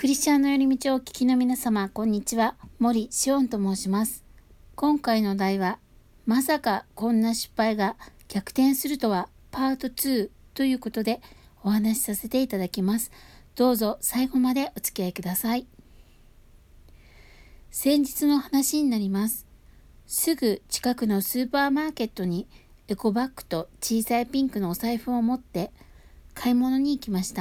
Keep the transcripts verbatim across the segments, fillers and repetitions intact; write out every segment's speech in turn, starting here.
クリスチャンの寄り道をお聞きの皆様、こんにちは。森しおんと申します。今回の題は、まさかこんな失敗が逆転するとはパートツーということでお話しさせていただきます。どうぞ最後までお付き合いください。先日の話になります。すぐ近くのスーパーマーケットにエコバッグと小さいピンクのお財布を持って買い物に行きました。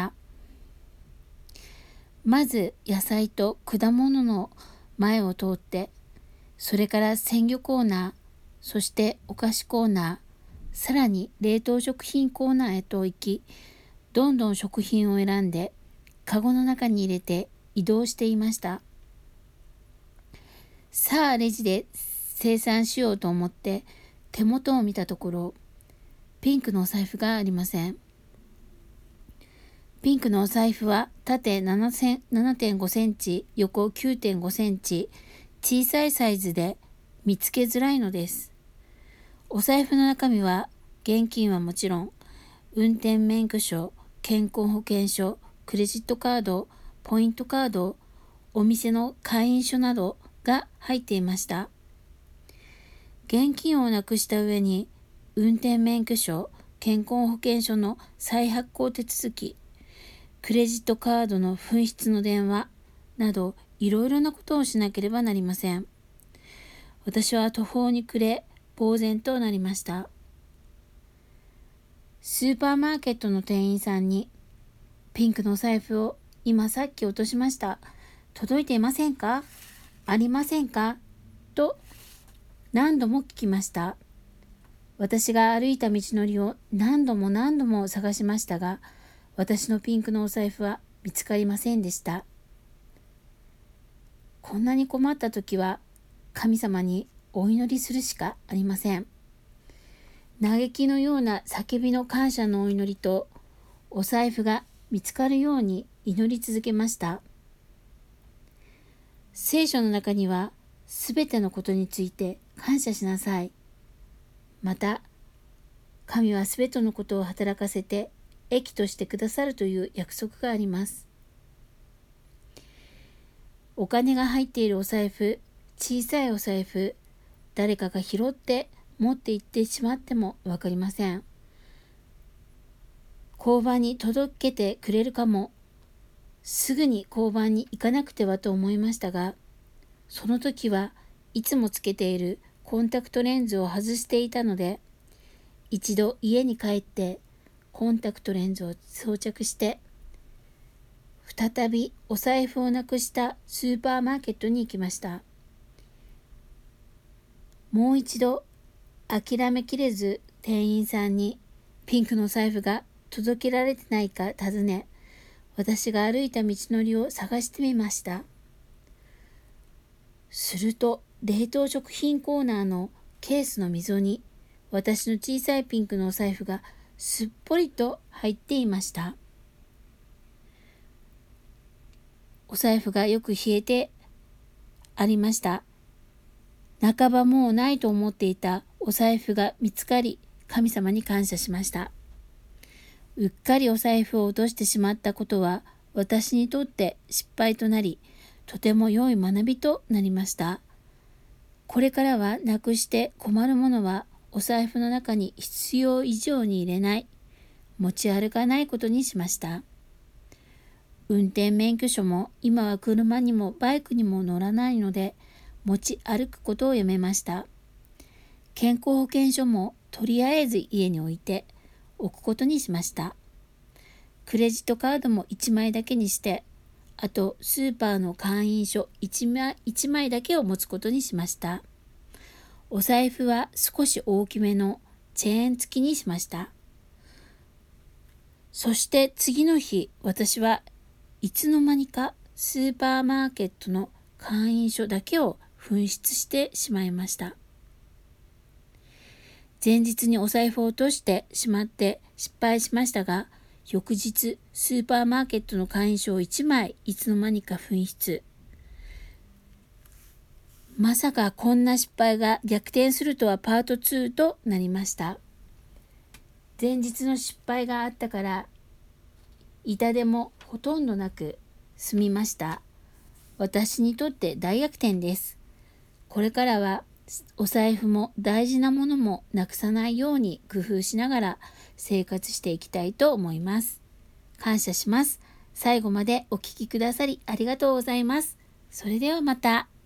まず野菜と果物の前を通って、それから鮮魚コーナー、そしてお菓子コーナー、さらに冷凍食品コーナーへと行き、どんどん食品を選んでカゴの中に入れて移動していました。さあレジで精算しようと思って手元を見たところ、ピンクのお財布がありません。ピンクのお財布は縦 ななてんごセンチ、横 きゅうてんごセンチ、小さいサイズで見つけづらいのです。お財布の中身は現金はもちろん、運転免許証、健康保険証、クレジットカード、ポイントカード、お店の会員証などが入っていました。現金をなくした上に、運転免許証、健康保険証の再発行手続き、クレジットカードの紛失の電話などいろいろなことをしなければなりません。私は途方に暮れ、呆然となりました。スーパーマーケットの店員さんに、ピンクのお財布を今さっき落としました。届いていませんか？ありませんか？と何度も聞きました。私が歩いた道のりを何度も何度も探しましたが、私のピンクのお財布は見つかりませんでした。こんなに困った時は神様にお祈りするしかありません。嘆きのような叫びの感謝のお祈りと、お財布が見つかるように祈り続けました。聖書の中には、すべてのことについて感謝しなさい。また、神はすべてのことを働かせて益としてくださるという約束があります。お金が入っているお財布、小さいお財布、誰かが拾って持って行ってしまってもわかりません。交番に届けてくれるかも。すぐに交番に行かなくてはと思いましたが、その時はいつもつけているコンタクトレンズを外していたので、一度家に帰ってコンタクトレンズを装着して、再びお財布をなくしたスーパーマーケットに行きました。もう一度諦めきれず店員さんにピンクのお財布が届けられてないか尋ね、私が歩いた道のりを探してみました。すると冷凍食品コーナーのケースの溝に私の小さいピンクのお財布がすっぽりと入っていました。お財布がよく冷えてありました。半ばもうないと思っていたお財布が見つかり、神様に感謝しました。うっかりお財布を落としてしまったことは私にとって失敗となり、とても良い学びとなりました。これからはなくして困るものはお財布の中に必要以上に入れない、持ち歩かないことにしました。運転免許証も今は車にもバイクにも乗らないので、持ち歩くことをやめました。健康保険証もとりあえず家に置いておくことにしました。クレジットカードもいちまいだけにして、あとスーパーの会員証いちまい、いちまいだけを持つことにしました。お財布は少し大きめのチェーン付きにしました。そして次の日、私はいつの間にかスーパーマーケットの会員証だけを紛失してしまいました。前日にお財布を落としてしまって失敗しましたが、翌日スーパーマーケットの会員証をいちまいいつの間にか紛失。まさかこんな失敗が逆転するとはパートツーとなりました。前日の失敗があったから痛手もほとんどなく済みました。私にとって大逆転です。これからはお財布も大事なものもなくさないように工夫しながら生活していきたいと思います。感謝します。最後までお聞きくださりありがとうございます。それではまた。